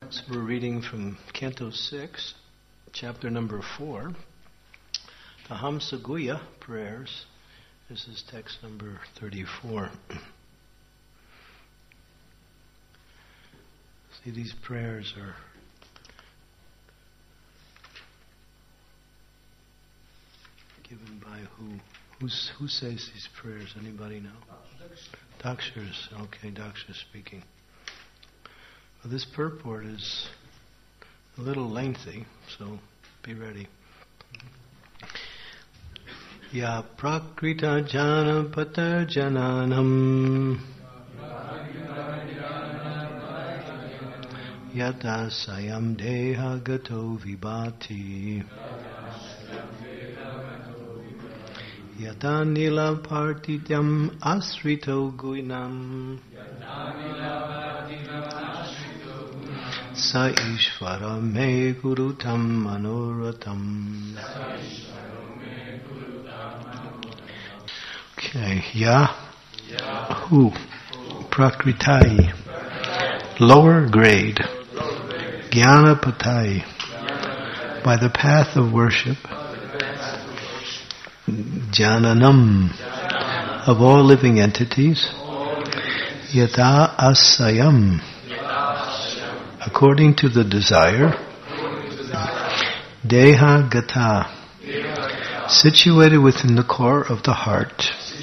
So we're reading from Canto 6, chapter number 4, the Hamsa Guhya prayers. This is text number 34. See, these prayers are given by who? Who says these prayers? Anybody know? Dakshas. Okay, Dakshas speaking. Well, this purport is a little lengthy, so be ready. Ya prakrita jana patar jananam yata sayam deha gato vibhati yata nila partityam asrito guinam Sa Ishvara me gurutam manoratam. Okay, Ya. Who? Prakritai. Lower grade. Jnanapatai. By the path of worship. Jananam. Of all living entities. Yata asayam. According to the desire, Deha Gata, situated within the core of the heart,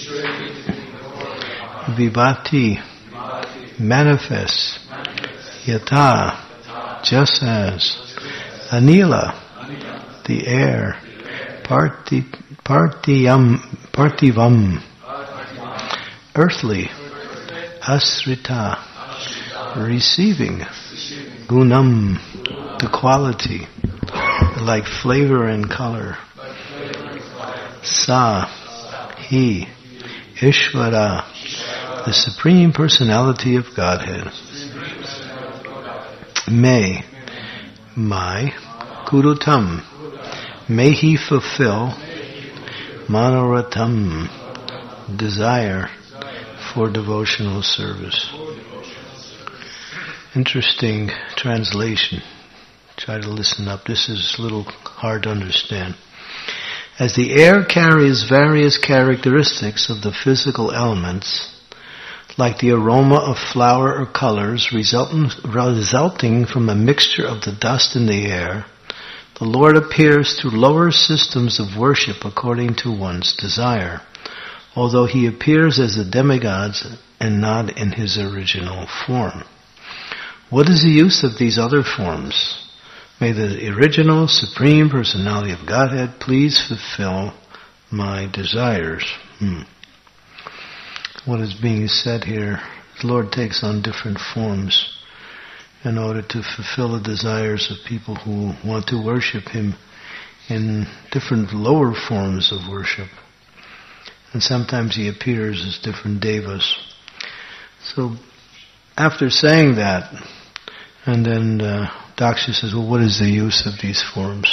Vibhati, manifests, Yata, just as, Anila, the air, Parthivam, earthly, Asrita, receiving, Gunam, the quality, like flavor and color. Sa, he, Ishvara, the Supreme Personality of Godhead. May, my, Kurutam, may he fulfill Manoratam, desire for devotional service. Interesting translation. Try to listen up. This is a little hard to understand. As the air carries various characteristics of the physical elements, like the aroma of flower or colors resulting from a mixture of the dust in the air, the Lord appears through lower systems of worship according to one's desire, although he appears as a demigod and not in his original form. What is the use of these other forms? May the original Supreme Personality of Godhead please fulfill my desires. What is being said here, the Lord takes on different forms in order to fulfill the desires of people who want to worship Him in different lower forms of worship. And sometimes He appears as different devas. So, after saying that, and then Daksha says, well, what is the use of these forms?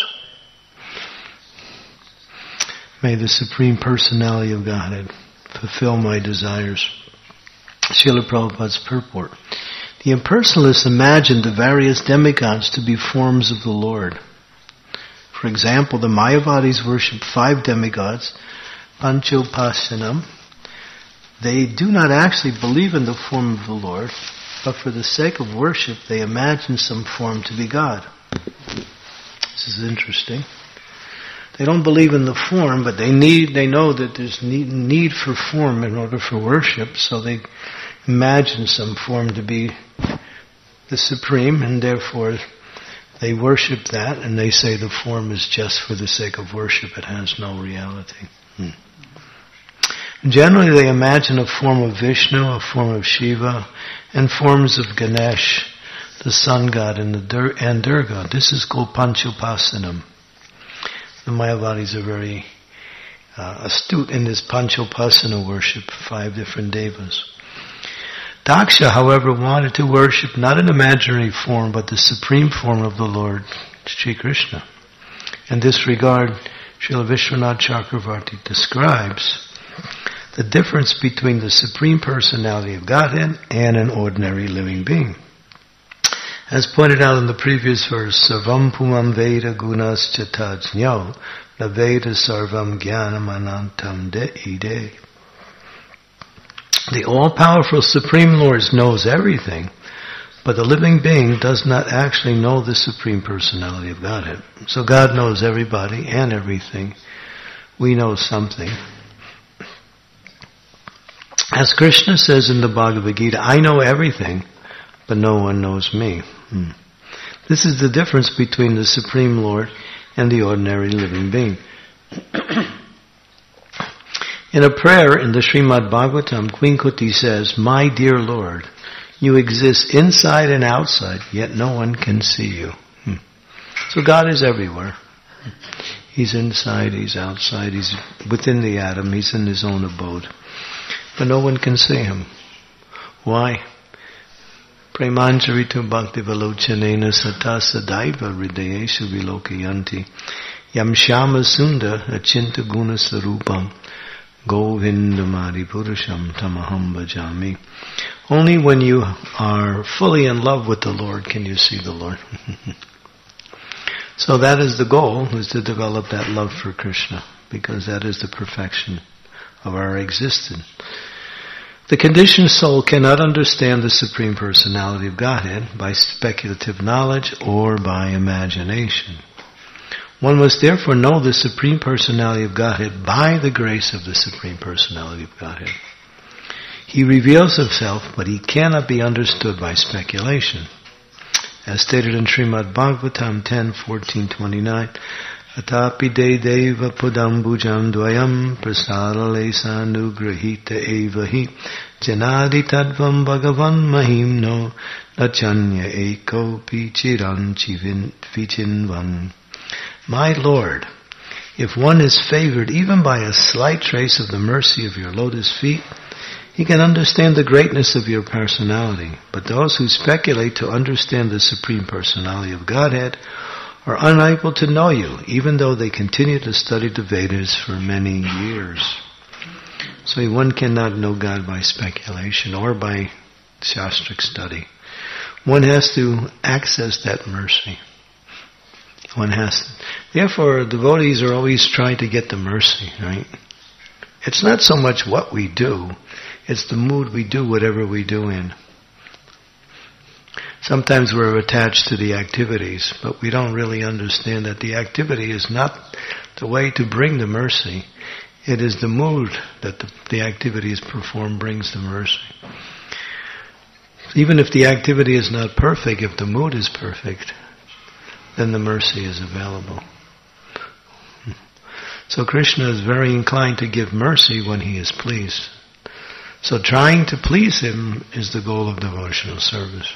May the Supreme Personality of Godhead fulfill my desires. Srila Prabhupada's purport. The impersonalists imagined the various demigods to be forms of the Lord. For example, the Mayavadis worship 5 demigods, Panchopasanam. They do not actually believe in the form of the Lord, but for the sake of worship, they imagine some form to be God. This is interesting. They don't believe in the form, but they know that there's need for form in order for worship, so they imagine some form to be the Supreme, and therefore they worship that, and they say the form is just for the sake of worship, it has no reality. Generally, they imagine a form of Vishnu, a form of Shiva, and forms of Ganesh, the sun god, and Durga. This is called Panchopasanam. The Mayavadis are very astute in this Panchopasana worship, 5 different devas. Daksha, however, wanted to worship not an imaginary form, but the supreme form of the Lord, Sri Krishna. In this regard, Srila Vishwanath Chakravarti describes the difference between the Supreme Personality of Godhead and an ordinary living being. As pointed out in the previous verse, Sarvam Pumam Veda Gunas Chatajnyo Na Veda Sarvam Jnanam Anantam De Ide. The all-powerful Supreme Lord knows everything, but the living being does not actually know the Supreme Personality of Godhead. So God knows everybody and everything. We know something. As Krishna says in the Bhagavad Gita, I know everything, but no one knows me. This is the difference between the Supreme Lord and the ordinary living being. In a prayer in the Srimad Bhagavatam, Queen Kuti says, My dear Lord, you exist inside and outside, yet no one can see you. So God is everywhere. He's inside, He's outside, He's within the atom, He's in His own abode. But no one can see Him. Why? Premanjaritu bhakti valochanena sata sadaiva hridayeshu vilokayanti yam shama sunda achinta guna sarupam govindamadi purusham tamaham bhajami. Only when you are fully in love with the Lord can you see the Lord. So that is the goal, is to develop that love for Krishna, because that is the perfection of our existence. The conditioned soul cannot understand the Supreme Personality of Godhead by speculative knowledge or by imagination. One must therefore know the Supreme Personality of Godhead by the grace of the Supreme Personality of Godhead. He reveals Himself, but He cannot be understood by speculation. As stated in Srimad Bhagavatam 10:14-29, Atapi de deva pudambujam dvayam prasarale sanugrahita evahi janadi tadvam bhagavan mahimno nachanya eko pichiran vichinvan. My Lord, if one is favored even by a slight trace of the mercy of your lotus feet, he can understand the greatness of your personality. But those who speculate to understand the Supreme Personality of Godhead are unable to know you, even though they continue to study the Vedas for many years. So one cannot know God by speculation or by Shastric study. One has to access that mercy. One has to. Therefore, devotees are always trying to get the mercy, right? It's not so much what we do, it's the mood we do whatever we do in. Sometimes we're attached to the activities, but we don't really understand that the activity is not the way to bring the mercy. It is the mood that the activity is performed brings the mercy. Even if the activity is not perfect, if the mood is perfect, then the mercy is available. So Krishna is very inclined to give mercy when He is pleased. So trying to please Him is the goal of devotional service.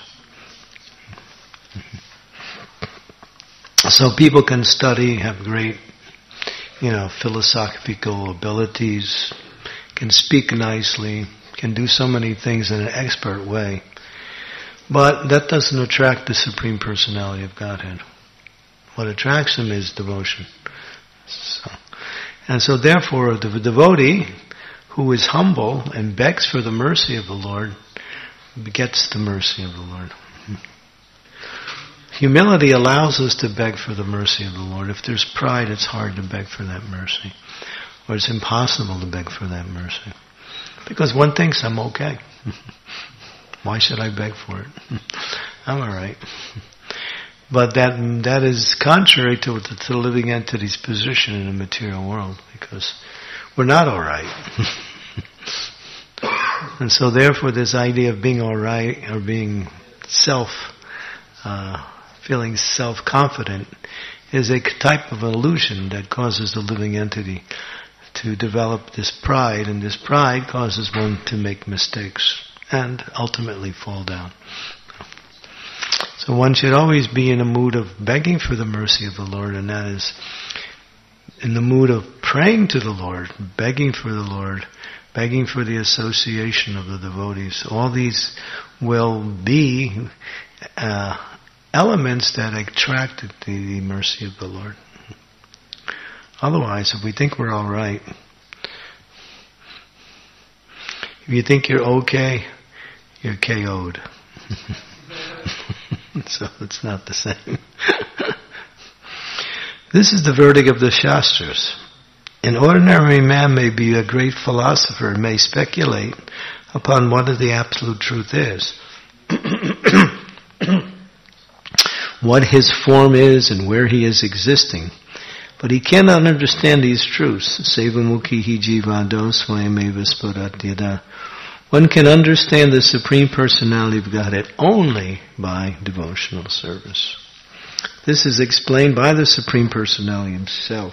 So people can study, have great, philosophical abilities, can speak nicely, can do so many things in an expert way. But that doesn't attract the Supreme Personality of Godhead. What attracts Him is devotion. So therefore, the devotee who is humble and begs for the mercy of the Lord gets the mercy of the Lord. Humility allows us to beg for the mercy of the Lord. If there's pride, it's hard to beg for that mercy. Or it's impossible to beg for that mercy. Because one thinks, I'm okay. Why should I beg for it? I'm alright. But that is contrary to the living entity's position in the material world, because we're not alright. And so therefore this idea of being alright, or being feeling self-confident, is a type of illusion that causes the living entity to develop this pride, and this pride causes one to make mistakes and ultimately fall down. So one should always be in a mood of begging for the mercy of the Lord, and that is in the mood of praying to the Lord, begging for the Lord, begging for the association of the devotees. All these will be elements that attract the mercy of the Lord. Otherwise, if we think we're all right, if you think you're okay, you're KO'd. So it's not the same. This is the verdict of the Shastras. An ordinary man may be a great philosopher and may speculate upon what the absolute truth is. What his form is and where he is existing. But he cannot understand these truths. Sevamukhihi jivado swayameva spuratyada. One can understand the Supreme Personality of Godhead only by devotional service. This is explained by the Supreme Personality himself.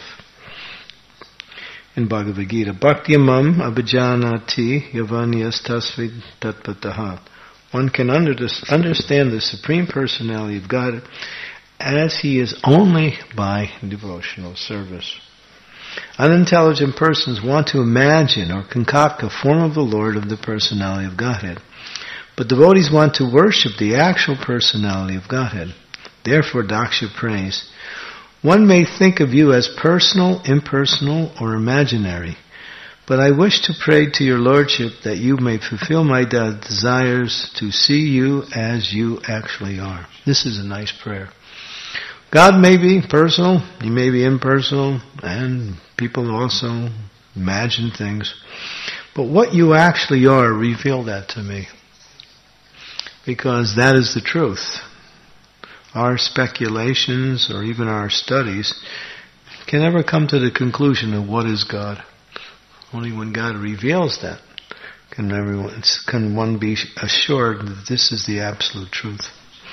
In Bhagavad Gita, Bhaktyamam abhijanati yavanyas tasvid tatpataha. One can understand the Supreme Personality of God as he is only by devotional service. Unintelligent persons want to imagine or concoct a form of the Lord of the Personality of Godhead. But devotees want to worship the actual Personality of Godhead. Therefore, Daksha prays, one may think of you as personal, impersonal, or imaginary, but I wish to pray to your Lordship that you may fulfill my desires to see you as you actually are. This is a nice prayer. God may be personal, He may be impersonal, and people also imagine things. But what you actually are, reveal that to me. Because that is the truth. Our speculations or even our studies can never come to the conclusion of what is God. Only when God reveals that can one be assured that this is the absolute truth.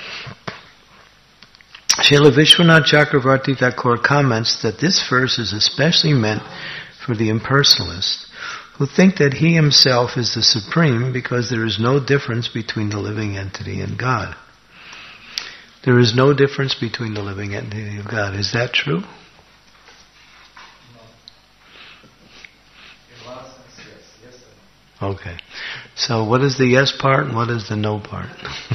Srila Vishwanath Chakravarti Thakur comments that this verse is especially meant for the impersonalists who think that he himself is the supreme because there is no difference between the living entity and God. There is no difference between the living entity of God. Is that true? Okay. So what is the yes part and what is the no part?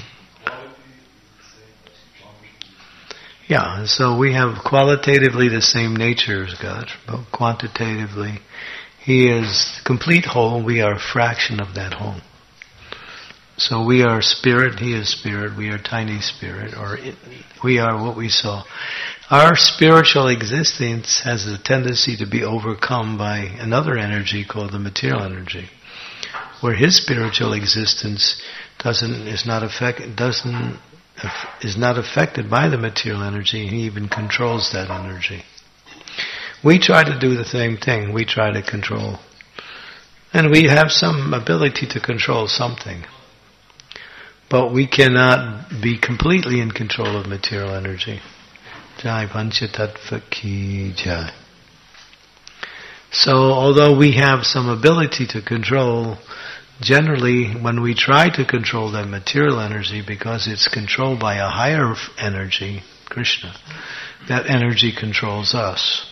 Yeah, so we have qualitatively the same nature as God, but quantitatively He is complete whole, we are a fraction of that whole. So we are spirit, He is spirit, we are tiny spirit, or we are what we saw. Our spiritual existence has a tendency to be overcome by another energy called the material energy, where His spiritual existence is not affected by the material energy. He even controls that energy. We try to do the same thing. We try to control. And we have some ability to control something. But we cannot be completely in control of material energy. Jai Panchatattva Ki Jai. So although we have some ability to control, generally when we try to control that material energy, because it's controlled by a higher energy, Krishna, that energy controls us.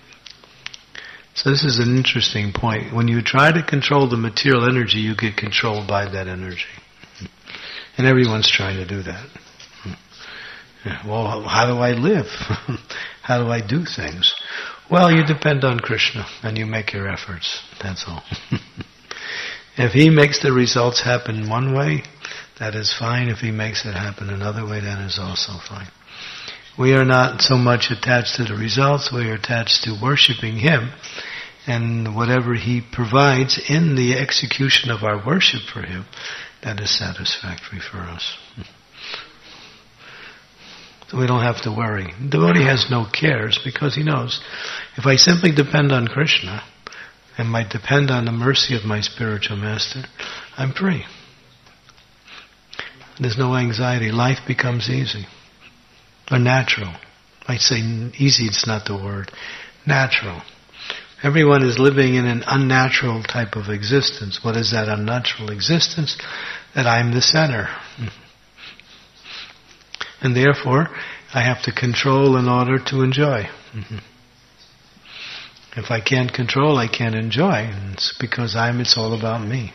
So this is an interesting point. When you try to control the material energy, you get controlled by that energy. And everyone's trying to do that. Well, how do I live? How do I do things? Well, you depend on Krishna and you make your efforts. That's all. If He makes the results happen one way, that is fine. If He makes it happen another way, that is also fine. We are not so much attached to the results, we are attached to worshipping Him, and whatever He provides in the execution of our worship for Him, that is satisfactory for us. So we don't have to worry. The devotee has no cares because he knows, if I simply depend on Krishna, and might depend on the mercy of my spiritual master, I'm free. There's no anxiety. Life becomes easy. Or natural. I say easy, it's not the word. Natural. Everyone is living in an unnatural type of existence. What is that unnatural existence? That I'm the center. And therefore, I have to control in order to enjoy. If I can't control, I can't enjoy. It's because it's all about me.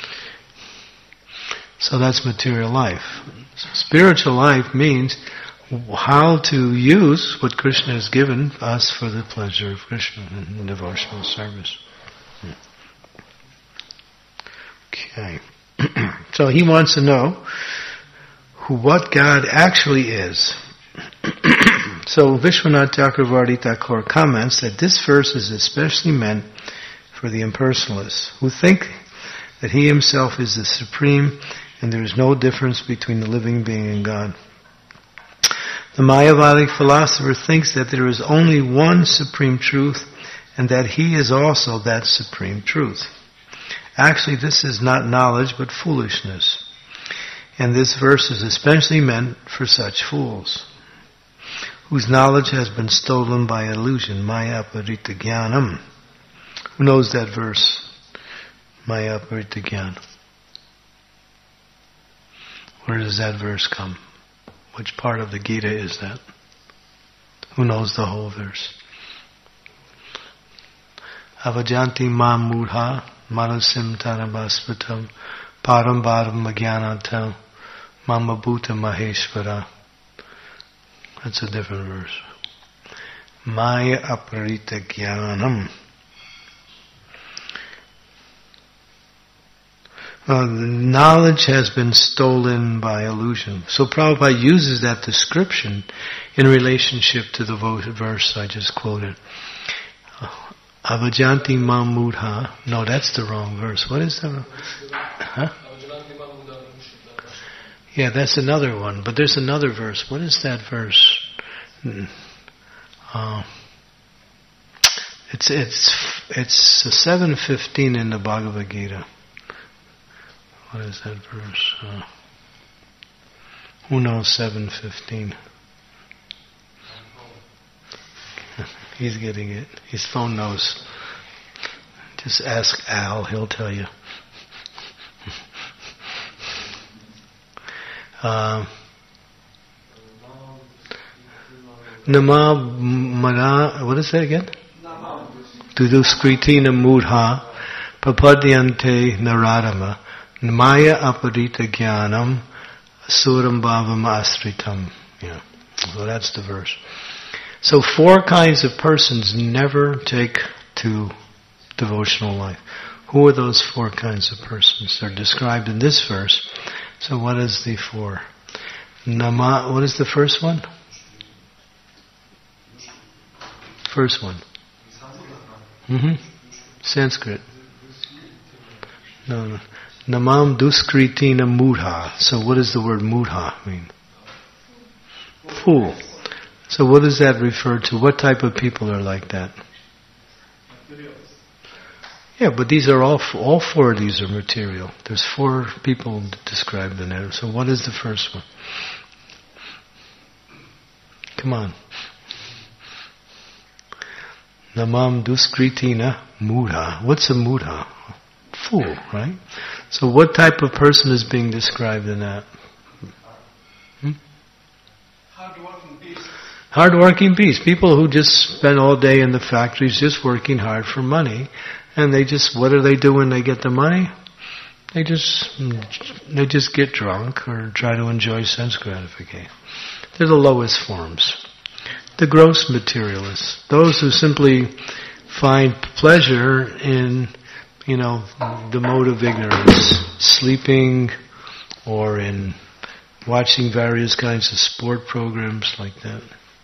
So that's material life. Spiritual life means how to use what Krishna has given us for the pleasure of Krishna in devotional service. Okay. So he wants to know, what God actually is. So Vishwanath Chakravarti Thakur comments that this verse is especially meant for the impersonalists who think that he himself is the supreme and there is no difference between the living being and God. The Mayavadic philosopher thinks that there is only one supreme truth and that he is also that supreme truth. Actually, this is not knowledge but foolishness. And this verse is especially meant for such fools, whose knowledge has been stolen by illusion. Maya parita jnanam. Who knows that verse? Maya parita jnanam. Where does that verse come? Which part of the Gita is that? Who knows the whole verse? Avajanti mam mudha manasim tanabhasvatam param bharam ajnanatam mama bhuta maheshvara. That's a different verse. Maya aparita jnanam. Knowledge has been stolen by illusion. So Prabhupada uses that description in relationship to the verse I just quoted. Avajanti mam mudha. No, that's the wrong verse. What is that? Huh? Yeah, that's another one. But there's another verse. What is that verse? It's 7:15 in the Bhagavad Gita. What is that verse? Who knows 7:15? He's getting it. His phone knows. Just ask Al, he'll tell you. What is that again? Duduskritina mudha papadyante naradama maya aparita jnanam asuram bhavam asritam. Yeah. So that's the verse. So 4 kinds of persons never take to devotional life. Who are those 4 kinds of persons? They're described in this verse. So what is the 4? What is the first one? First one. Sanskrit. No. Namam duskritina mudha. So what does the word mudha mean? Fool. So what does that refer to? What type of people are like that? Yeah, but these are all 4 of these are material. There's 4 people described in there. So what is the first one? Come on. Namam duskritina mudha. What's a mudha? Fool, right? So what type of person is being described in that? Hard-working beasts. People who just spend all day in the factories just working hard for money. And what do they do when they get the money? They just get drunk or try to enjoy sense gratification. They're the lowest forms. The gross materialists. Those who simply find pleasure in, the mode of ignorance. Sleeping or in watching various kinds of sport programs like that.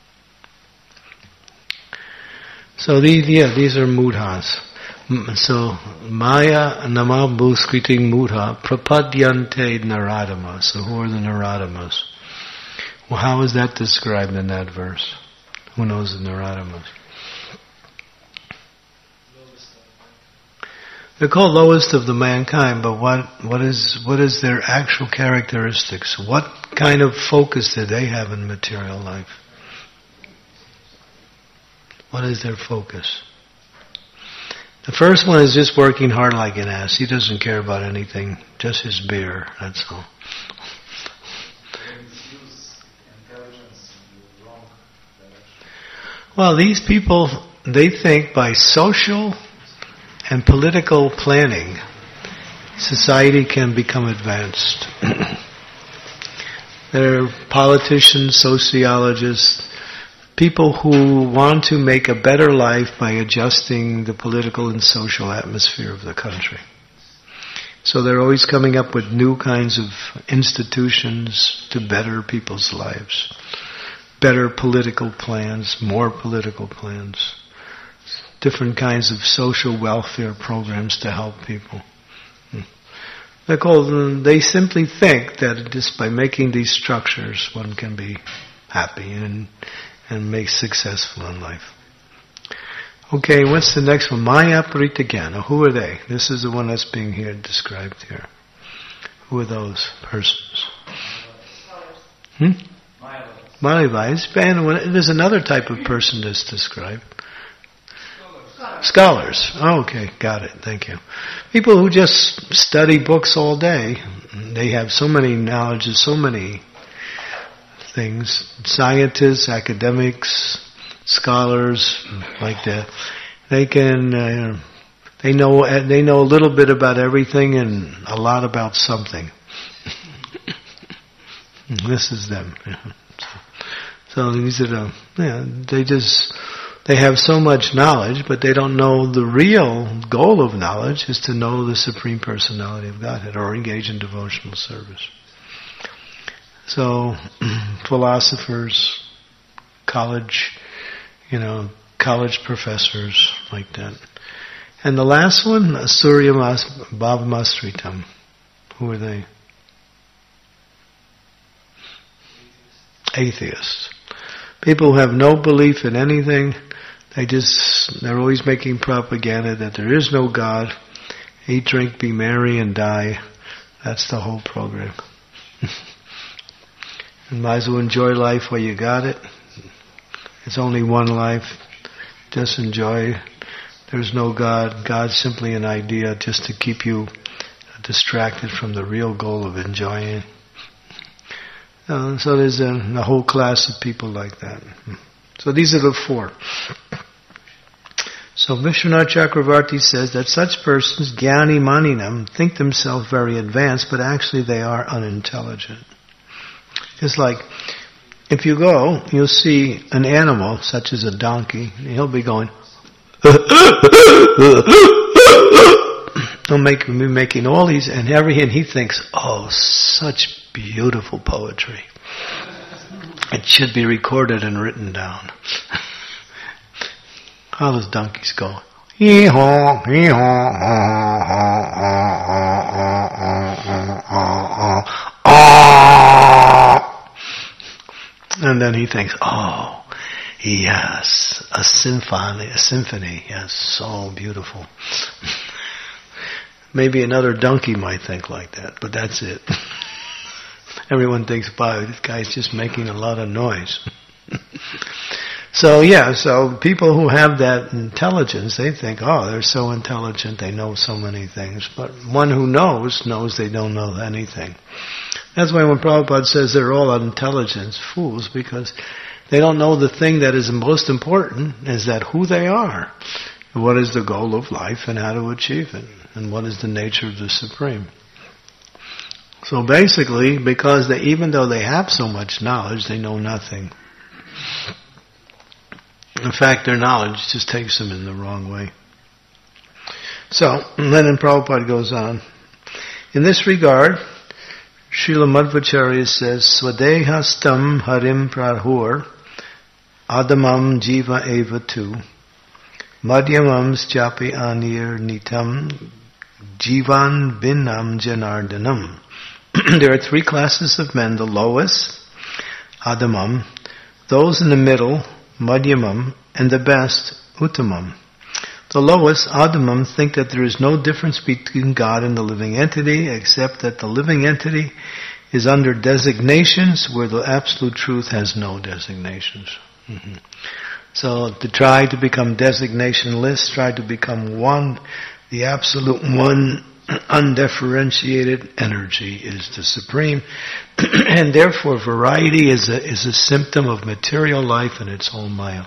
So these are mudhas. So Maya Namam Bhuskriting Mudha Prapadyante Naradama. So who are the Naradamas? Well, how is that described in that verse? Who knows the Naradamas? They're called lowest of the mankind, but what is their actual characteristics? What kind of focus do they have in material life? What is their focus? The first one is just working hard like an ass. He doesn't care about anything, just his beer, that's all. Well, these people, they think by social and political planning, society can become advanced. There are politicians, sociologists, people who want to make a better life by adjusting the political and social atmosphere of the country. So they're always coming up with new kinds of institutions to better people's lives. Better political plans, more political plans. Different kinds of social welfare programs to help people. They simply think that just by making these structures one can be happy and make successful in life. Okay, what's the next one? Maya Pritagana. Who are they? This is the one that's being here described here. Who are those persons? Mayavais. And there's another type of person that's described. Scholars. Oh, okay, got it. Thank you. People who just study books all day. They have so many knowledges, so many things. Scientists, academics, scholars, like that. They can, they know a little bit about everything and a lot about something. This is them. So these are they have so much knowledge, but they don't know the real goal of knowledge is to know the Supreme Personality of Godhead or engage in devotional service. So, philosophers, college professors, like that. And the last one, Surya Bhavamastritam. Who are they? Atheists. People who have no belief in anything. They're always making propaganda that there is no God. Eat, drink, be merry, and die. That's the whole program. You might as well enjoy life while you got it. It's only one life. Just enjoy. There's no God. God's simply an idea just to keep you distracted from the real goal of enjoying. So there's a whole class of people like that. So these are the four. So Vishwanath Chakravarti says that such persons, Jnani Maninam, think themselves very advanced, but actually they are unintelligent. It's like, if you go, you'll see an animal, such as a donkey, and he'll be going, he'll be making all these, and he thinks, oh, such beautiful poetry. It should be recorded and written down. How does donkeys go? Hee-haw, hee-haw, and then he thinks, oh, yes, a symphony, yes, so beautiful. Maybe another donkey might think like that, but that's it. Everyone thinks, wow, this guy's just making a lot of noise. So people who have that intelligence, they think, oh, they're so intelligent, they know so many things. But one who knows they don't know anything. That's why when Prabhupada says they're all unintelligent fools, because they don't know the thing that is most important, is that who they are. What is the goal of life and how to achieve it. And what is the nature of the Supreme. So basically, because even though they have so much knowledge, they know nothing. In fact, their knowledge just takes them in the wrong way. So, and then Prabhupada goes on. In this regard, Srila Madhvacharya says, Swadehastam harim prahur adamam jiva eva tu madhyamam japi anir nitam jivan binnam janardanam. There are three classes of men. The lowest, adamam, those in the middle, madhyamam, and the best, uttamam. The lowest, adamam, think that there is no difference between God and the living entity, except that the living entity is under designations where the absolute truth has no designations. Mm-hmm. So to try to become designationless, try to become one, the absolute one, undifferentiated energy is the Supreme, and therefore variety is a symptom of material life and its whole maya.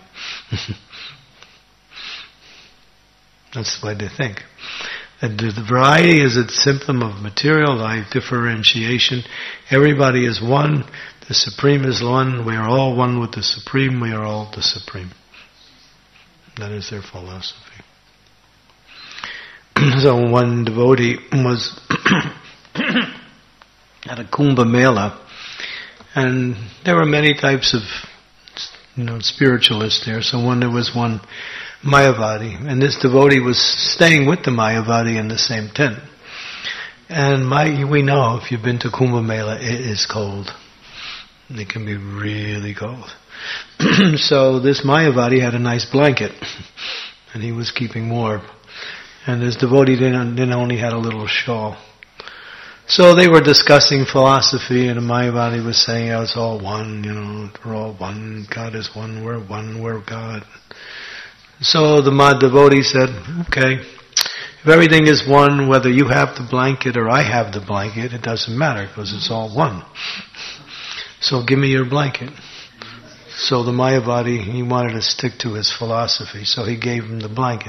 That's the way they think. And the variety is a symptom of material life, differentiation. Everybody is one. The Supreme is one. We are all one with the Supreme. We are all the Supreme. That is their philosophy. So one devotee was at a Kumbh Mela, and there were many types of spiritualists there. So there was one Mayavadi, and this devotee was staying with the Mayavadi in the same tent. And we know, if you've been to Kumbh Mela, it is cold. It can be really cold. So this Mayavadi had a nice blanket, and he was keeping warm. And this devotee didn't only had a little shawl. So they were discussing philosophy, and the Mayavadi was saying, it's all one, we're all one, God is one, we're God. So the devotee said, okay, if everything is one, whether you have the blanket or I have the blanket, it doesn't matter, because it's all one. So give me your blanket. So the Mayavadi, he wanted to stick to his philosophy, so he gave him the blanket.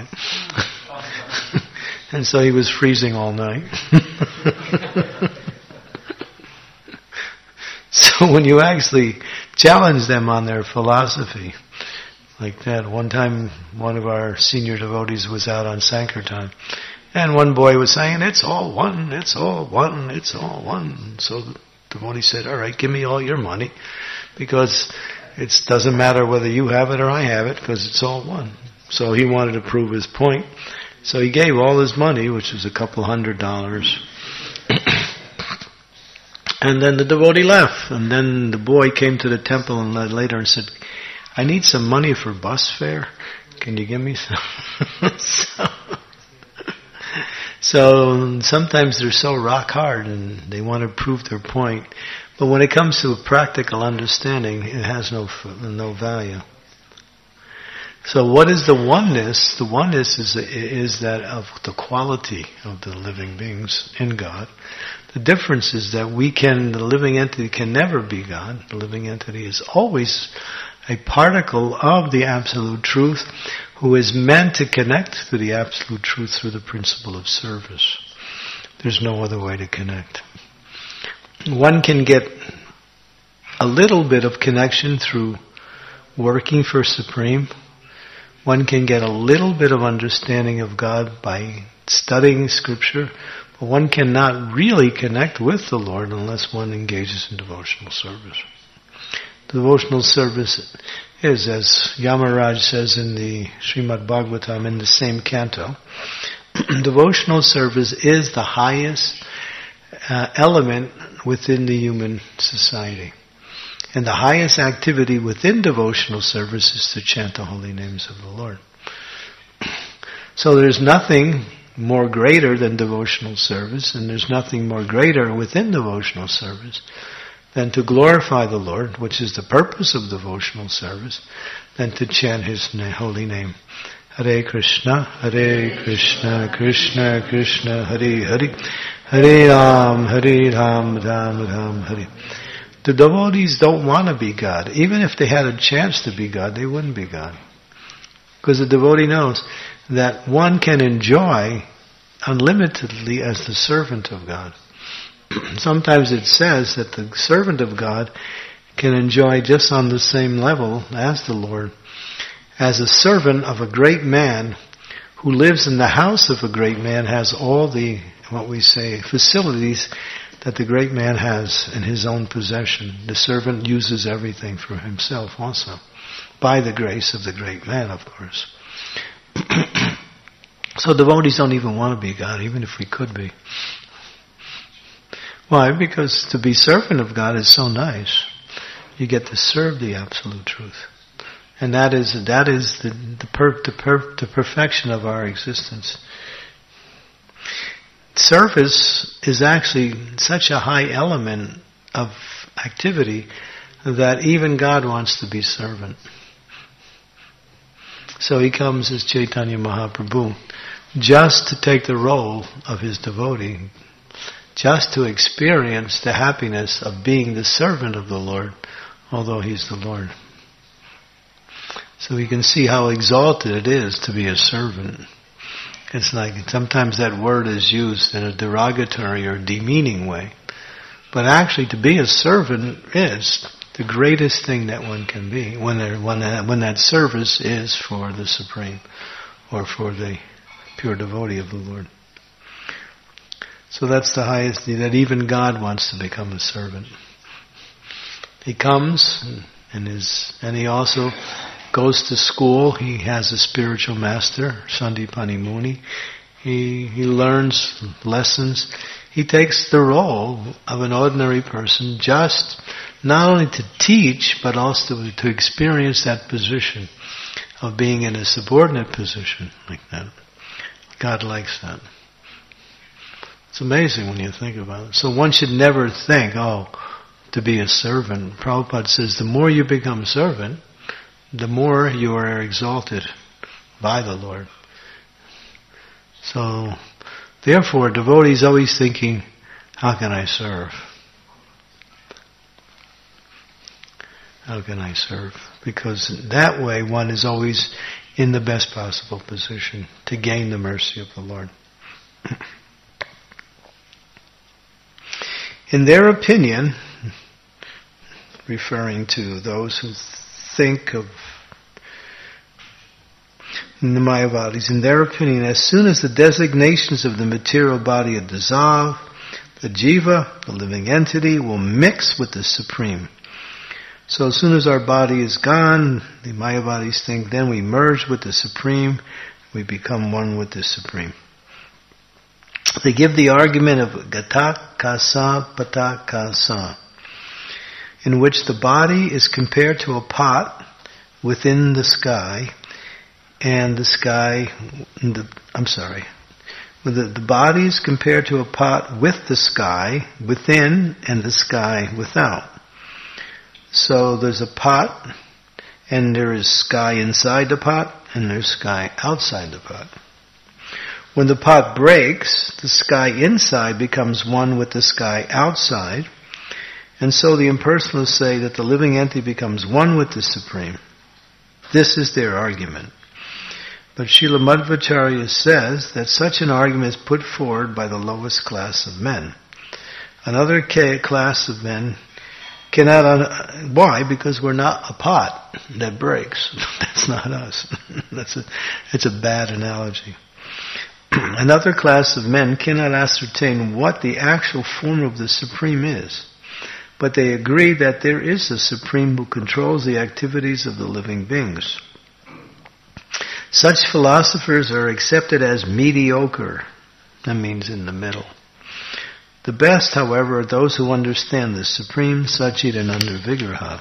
And so he was freezing all night. So when you actually challenge them on their philosophy, like that, one time one of our senior devotees was out on Sankirtan, and one boy was saying, it's all one, it's all one, it's all one. So the devotee said, all right, give me all your money, because it doesn't matter whether you have it or I have it, because it's all one. So he wanted to prove his point. So he gave all his money, which was $200. And then the devotee left. And then the boy came to the temple and later and said, I need some money for bus fare. Can you give me some? So sometimes they're so rock hard and they want to prove their point. But when it comes to a practical understanding, it has no value. So what is the oneness? The oneness is that of the quality of the living beings in God. The difference is that the living entity can never be God. The living entity is always a particle of the Absolute Truth who is meant to connect to the Absolute Truth through the principle of service. There's no other way to connect. One can get a little bit of connection through working for Supreme. One can get a little bit of understanding of God by studying Scripture, but one cannot really connect with the Lord unless one engages in devotional service. Devotional service is, as Yamaraj says in the Srimad Bhagavatam in the same canto, devotional service is the highest element within the human society. And the highest activity within devotional service is to chant the holy names of the Lord. So there's nothing more greater than devotional service, and there's nothing more greater within devotional service than to glorify the Lord, which is the purpose of devotional service, than to chant His holy name. Hare Krishna, Krishna Krishna, Hare Hare, Hare Ram, Ram Hare. The devotees don't want to be God. Even if they had a chance to be God, they wouldn't be God. Because the devotee knows that one can enjoy unlimitedly as the servant of God. Sometimes it says that the servant of God can enjoy just on the same level as the Lord, as a servant of a great man who lives in the house of a great man, has all the, facilities that the great man has in his own possession. The servant uses everything for himself also, by the grace of the great man, of course. So devotees don't even want to be God, even if we could be. Why? Because to be servant of God is so nice. You get to serve the Absolute Truth. And that is the perfection of our existence. Service is actually such a high element of activity that even God wants to be servant. So He comes as Chaitanya Mahaprabhu just to take the role of His devotee, just to experience the happiness of being the servant of the Lord, although He's the Lord. So we can see how exalted it is to be a servant. It's like sometimes that word is used in a derogatory or demeaning way. But actually to be a servant is the greatest thing that one can be when that service is for the Supreme or for the pure devotee of the Lord. So that's the highest, that even God wants to become a servant. He comes and he also goes to school. He has a spiritual master, Sandipani Muni. He learns lessons. He takes the role of an ordinary person, just not only to teach, but also to experience that position of being in a subordinate position like that. God likes that. It's amazing when you think about it. So one should never think, to be a servant. Prabhupada says the more you become a servant, the more you are exalted by the Lord. So, therefore, devotees always thinking, how can I serve? How can I serve? Because that way one is always in the best possible position to gain the mercy of the Lord. In their opinion, referring to those who think of the Mayavadis, in their opinion, as soon as the designations of the material body are dissolved, the jiva, the living entity, will mix with the Supreme. So as soon as our body is gone, the Mayavadis think, then we merge with the Supreme, we become one with the Supreme. They give the argument of Gatakasa Patakasa, in which the body is compared to a pot within the sky, and the sky, the body is compared to a pot with the sky within and the sky without. So there's a pot, and there is sky inside the pot, and there's sky outside the pot. When the pot breaks, the sky inside becomes one with the sky outside, and so the impersonalists say that the living entity becomes one with the Supreme. This is their argument. But Srila Madhvacharya says that such an argument is put forward by the lowest class of men. Another class of men cannot. Why? Because we're not a pot that breaks. That's not us. It's a bad analogy. Another class of men cannot ascertain what the actual form of the Supreme is, but they agree that there is a Supreme who controls the activities of the living beings. Such philosophers are accepted as mediocre. That means in the middle. The best, however, are those who understand the Supreme Satchidananda Vigraha.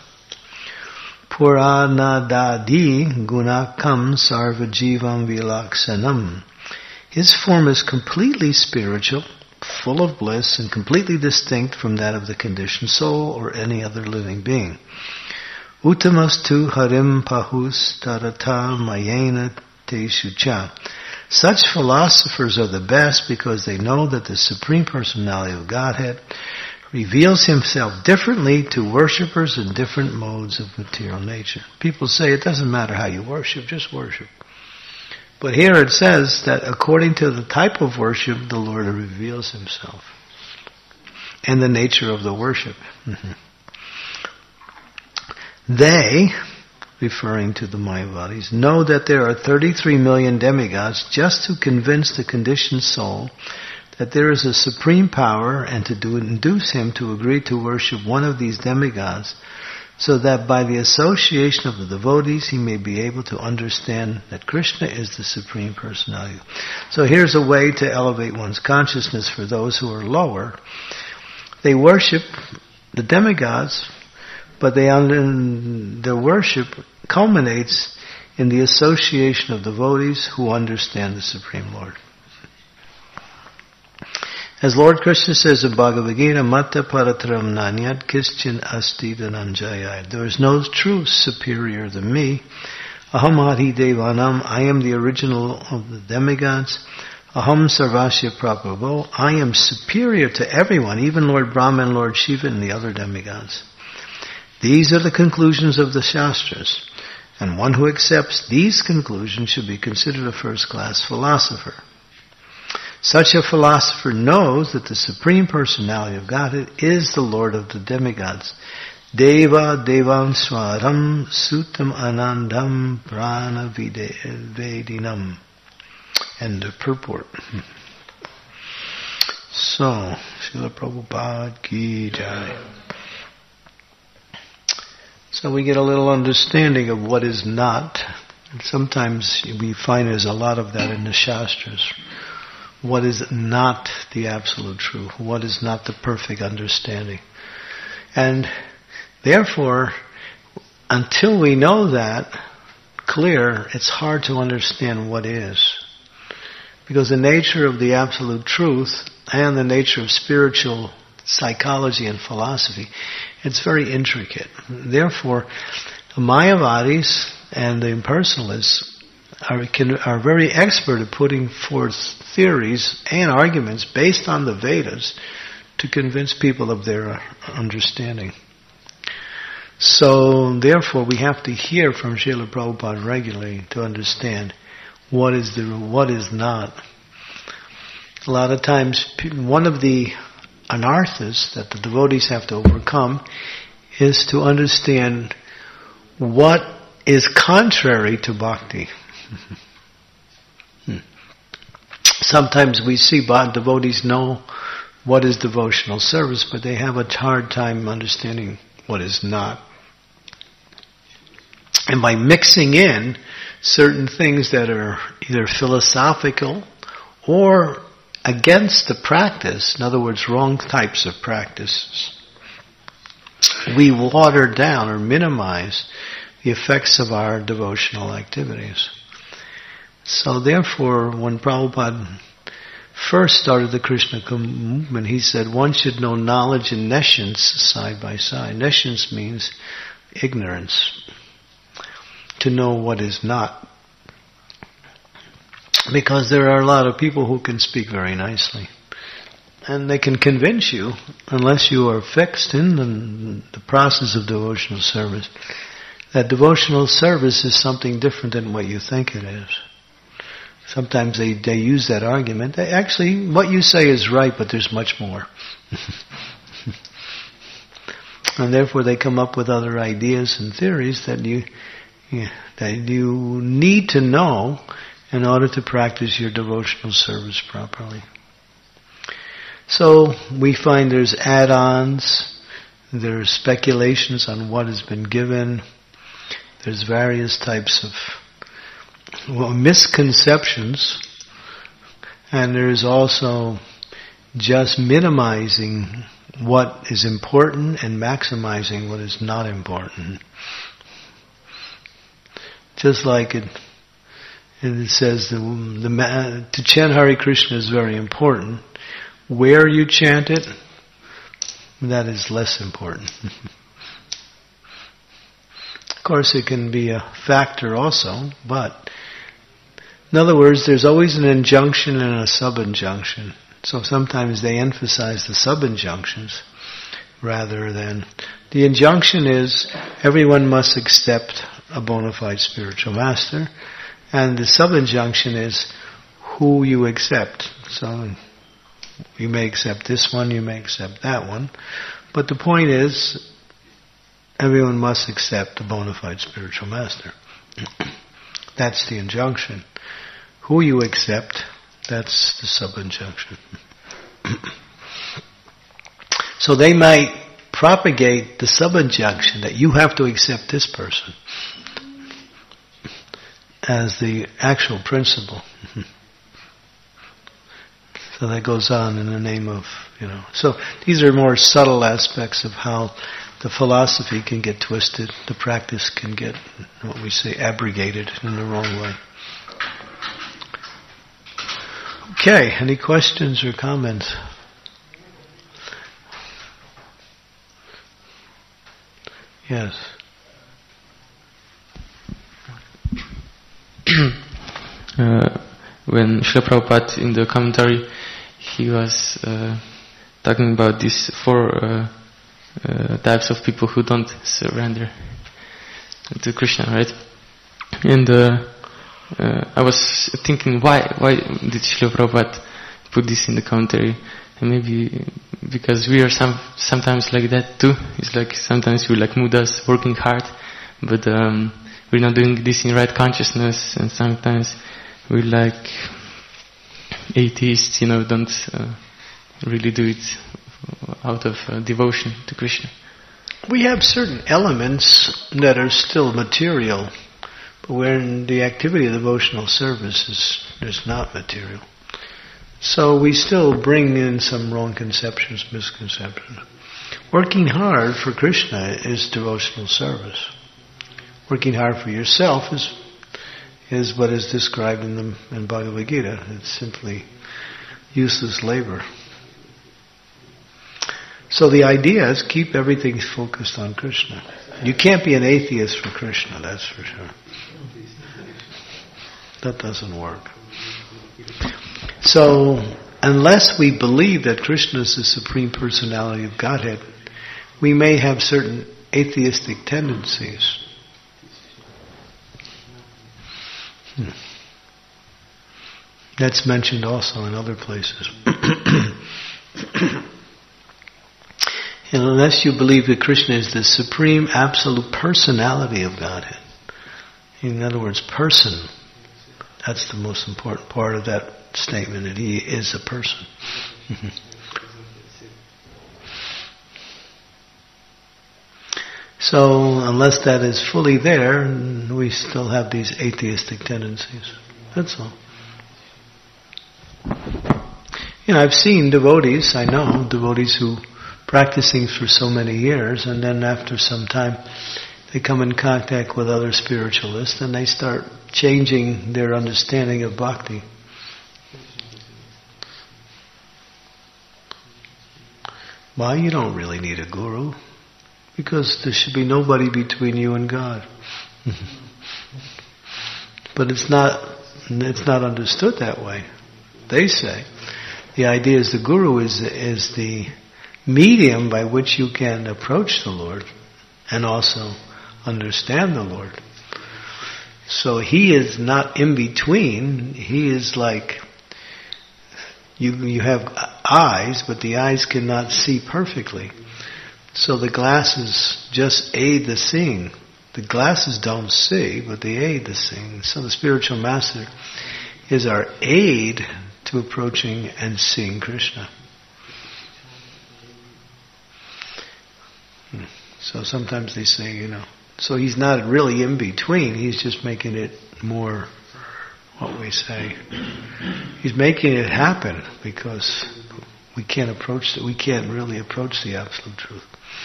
Puranadadi gunakam sarvajivam vilaksanam. His form is completely spiritual, full of bliss, and completely distinct from that of the conditioned soul or any other living being. Uttamastu harim pahus tarata mayena te shucha. Such philosophers are the best because they know that the Supreme Personality of Godhead reveals Himself differently to worshippers in different modes of material nature. People say it doesn't matter how you worship, just worship. But here it says that according to the type of worship, the Lord reveals Himself and the nature of the worship. They, referring to the Mayavadis, know that there are 33 million demigods just to convince the conditioned soul that there is a supreme power and to induce him to agree to worship one of these demigods, so that by the association of the devotees he may be able to understand that Krishna is the Supreme Personality. So here's a way to elevate one's consciousness for those who are lower. They worship the demigods, but their worship culminates in the association of devotees who understand the Supreme Lord. As Lord Krishna says in Bhagavad Gita, Matta Paratram Nanyat Kischin Asti Dhananjaya. There is no truth superior than me. Aham Adi Devanam. I am the original of the demigods. Aham Sarvasya Prabhavo. I am superior to everyone, even Lord Brahma and Lord Shiva and the other demigods. These are the conclusions of the Shastras, and one who accepts these conclusions should be considered a first-class philosopher. Such a philosopher knows that the Supreme Personality of Godhead is the Lord of the demigods. Deva Devam Swaram Sutam Anandam Prana Vedinam. End of purport. So, Srila Prabhupada Ki Jai. So we get a little understanding of what is not. And sometimes we find there's a lot of that in the Shastras. What is not the absolute truth? What is not the perfect understanding? And therefore, until we know that clear, it's hard to understand what is. Because the nature of the absolute truth and the nature of spiritual psychology and philosophy, it's very intricate. Therefore, the Mayavadis and the impersonalists are very expert at putting forth theories and arguments based on the Vedas to convince people of their understanding. So, therefore, we have to hear from Srila Prabhupada regularly to understand what is not. A lot of times, one of the anarthas that the devotees have to overcome is to understand what is contrary to bhakti. Sometimes we see devotees know what is devotional service, but they have a hard time understanding what is not. And by mixing in certain things that are either philosophical or against the practice, in other words, wrong types of practices, we water down or minimize the effects of our devotional activities. So therefore, when Prabhupada first started the Krishna movement, he said one should know knowledge and nescience side by side. Nescience means ignorance. To know what is not. Because there are a lot of people who can speak very nicely. And they can convince you, unless you are fixed in the process of devotional service, that devotional service is something different than what you think it is. Sometimes they use that argument. Actually, what you say is right, but there's much more. And therefore they come up with other ideas and theories that you need to know in order to practice your devotional service properly. So we find there's add-ons, there's speculations on what has been given, there's various types of misconceptions, and there's also just minimizing what is important and maximizing what is not important. Just like it says, to chant Hare Krishna is very important. Where you chant it, that is less important. Of course, it can be a factor also, but in other words, there's always an injunction and a sub-injunction. So sometimes they emphasize the sub-injunctions rather than... The injunction is everyone must accept a bona fide spiritual master, and the sub-injunction is who you accept. So you may accept this one, you may accept that one, but the point is everyone must accept a bona fide spiritual master. That's the injunction. Who you accept, that's the sub-injunction. So they might propagate the sub-injunction that you have to accept this person as the actual principle. So that goes on in the name of, So these are more subtle aspects of how the philosophy can get twisted, the practice can get, what we say, abrogated in the wrong way. Okay, any questions or comments? Yes. When Srila Prabhupada in the commentary, he was talking about these four types of people who don't surrender to Krishna, right? And I was thinking, why did Srila Prabhupada put this in the commentary? And maybe because we are sometimes like that too. It's like sometimes we're like mudas, working hard, but we're not doing this in right consciousness, and sometimes we're like atheists, don't really do it out of devotion to Krishna. We have certain elements that are still material, but when the activity of devotional service is not material. So we still bring in some wrong conceptions, misconceptions. Working hard for Krishna is devotional service. Working hard for yourself is what is described in Bhagavad Gita. It's simply useless labor. So the idea is keep everything focused on Krishna. You can't be an atheist for Krishna, that's for sure. That doesn't work. So, unless we believe that Krishna is the Supreme Personality of Godhead, we may have certain atheistic tendencies. That's mentioned also in other places. And unless you believe that Krishna is the Supreme Absolute Personality of Godhead, in other words, person, that's the most important part of that statement, that he is a person. So, unless that is fully there, we still have these atheistic tendencies. That's all. I've seen devotees, I know devotees who practicing for so many years, and then after some time they come in contact with other spiritualists and they start changing their understanding of bhakti. Why? You don't really need a guru, because there should be nobody between you and God. But it's not understood that way. They say the idea is the guru is the medium by which you can approach the Lord and also understand the Lord. So he is not in between. He is like, you have eyes, but the eyes cannot see perfectly. So the glasses just aid the seeing. The glasses don't see, but they aid the seeing. So the spiritual master is our aid to approaching and seeing Krishna. So sometimes they say, so he's not really in between, he's just making it more, what we say, he's making it happen because we can't really approach the absolute truth.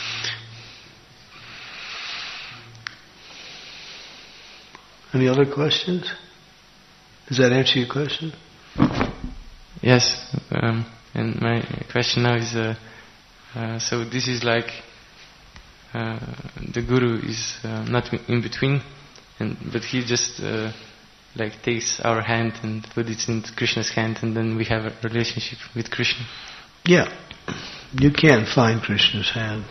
Any other questions? Does that answer your question? Yes, and my question now is, so this is like the guru is not in between, but he just takes our hand and puts it into Krishna's hand, and then we have a relationship with Krishna. Yeah, you can't find Krishna's hand.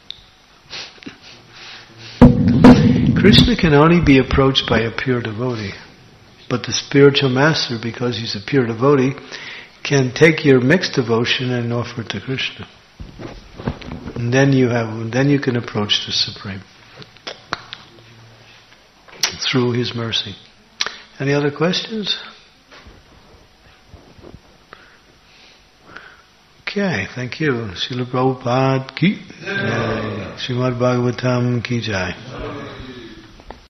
Krishna can only be approached by a pure devotee, but the spiritual master, because he's a pure devotee, can take your mixed devotion and offer it to Krishna. And then you can approach the Supreme through His mercy. Any other questions? Okay, thank you. Srila Prabhupada ki jai. Srimad Bhagavatam ki jai.